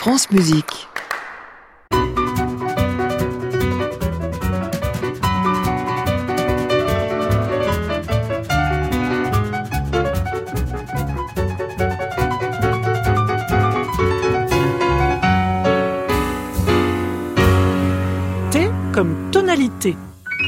France Musique. T comme tonalité.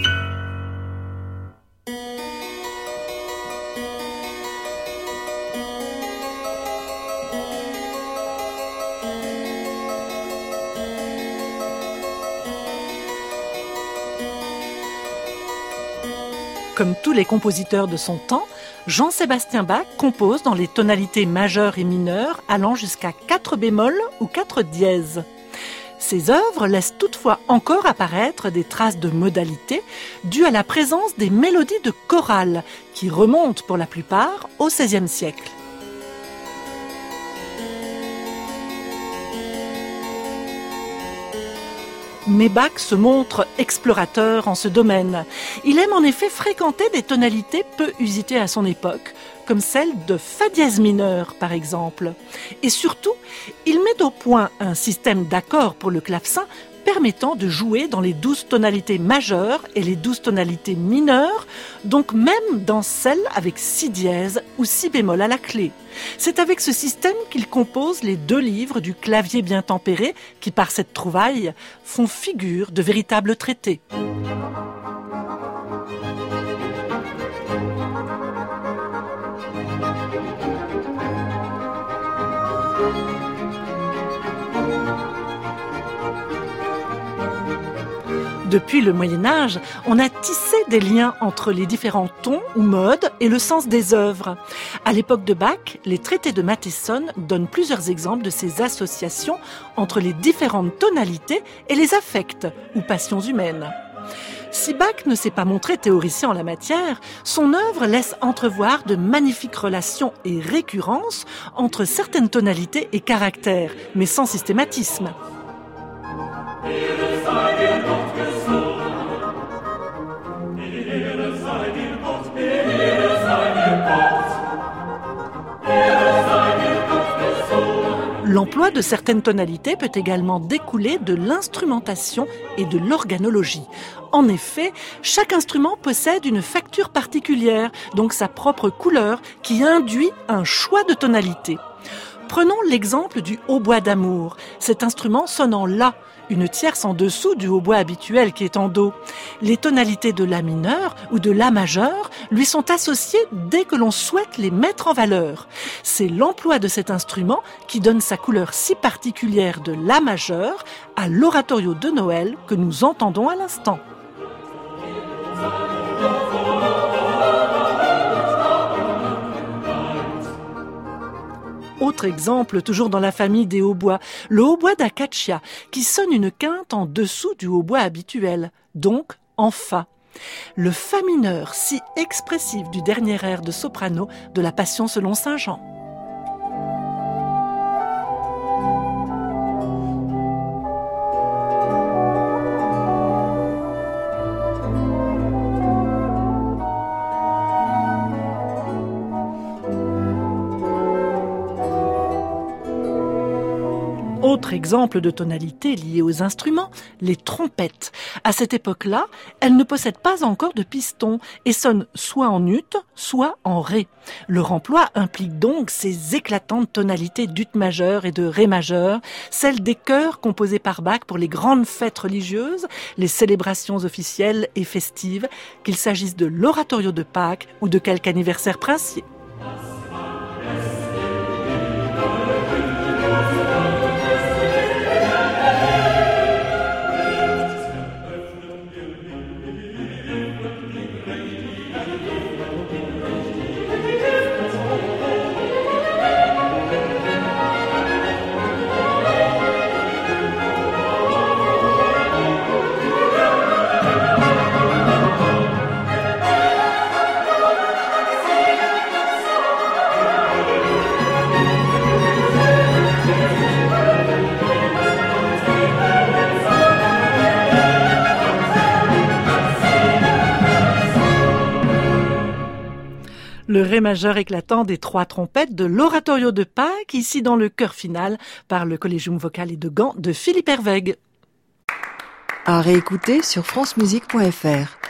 Comme tous les compositeurs de son temps, Jean-Sébastien Bach compose dans les tonalités majeures et mineures allant jusqu'à 4 bémols ou 4 dièses. Ses œuvres laissent toutefois encore apparaître des traces de modalité dues à la présence des mélodies de chorale qui remontent pour la plupart au XVIe siècle. Mais Bach se montre explorateur en ce domaine. Il aime en effet fréquenter des tonalités peu usitées à son époque, comme celle de fa dièse mineur par exemple. Et surtout, il met au point un système d'accords pour le clavecin permettant de jouer dans les 12 tonalités majeures et les 12 tonalités mineures, donc même dans celles avec 6 dièses ou 6 bémols à la clé. C'est avec ce système qu'il compose les 2 livres du clavier bien tempéré qui, par cette trouvaille, font figure de véritables traités. Depuis le Moyen-Âge, on a tissé des liens entre les différents tons ou modes et le sens des œuvres. À l'époque de Bach, les traités de Mattheson donnent plusieurs exemples de ces associations entre les différentes tonalités et les affects ou passions humaines. Si Bach ne s'est pas montré théoricien en la matière, son œuvre laisse entrevoir de magnifiques relations et récurrences entre certaines tonalités et caractères, mais sans systématisme. L'emploi de certaines tonalités peut également découler de l'instrumentation et de l'organologie. En effet, chaque instrument possède une facture particulière, donc sa propre couleur, qui induit un choix de tonalité. Prenons l'exemple du hautbois d'amour. Cet instrument sonne en La, une tierce en dessous du hautbois habituel qui est en Do. Les tonalités de La mineur ou de La majeur lui sont associées dès que l'on souhaite les mettre en valeur. C'est l'emploi de cet instrument qui donne sa couleur si particulière de La majeur à l'oratorio de Noël que nous entendons à l'instant. Autre exemple, toujours dans la famille des hautbois, le hautbois d'Acacia, qui sonne une quinte en dessous du hautbois habituel, donc en Fa. Le Fa mineur, si expressif du dernier air de soprano de la Passion selon saint Jean. Autre exemple de tonalité liée aux instruments, les trompettes. À cette époque-là, elles ne possèdent pas encore de piston et sonnent soit en ut, soit en ré. Leur emploi implique donc ces éclatantes tonalités d'ut majeur et de ré majeur, celles des chœurs composés par Bach pour les grandes fêtes religieuses, les célébrations officielles et festives, qu'il s'agisse de l'oratorio de Pâques ou de quelque anniversaire princier. le ré majeur éclatant des 3 trompettes de l'oratorio de Pâques, ici dans le chœur final par le Collegium Vocale et de Gand de Philippe Hervègue. À réécouter sur francemusique.fr.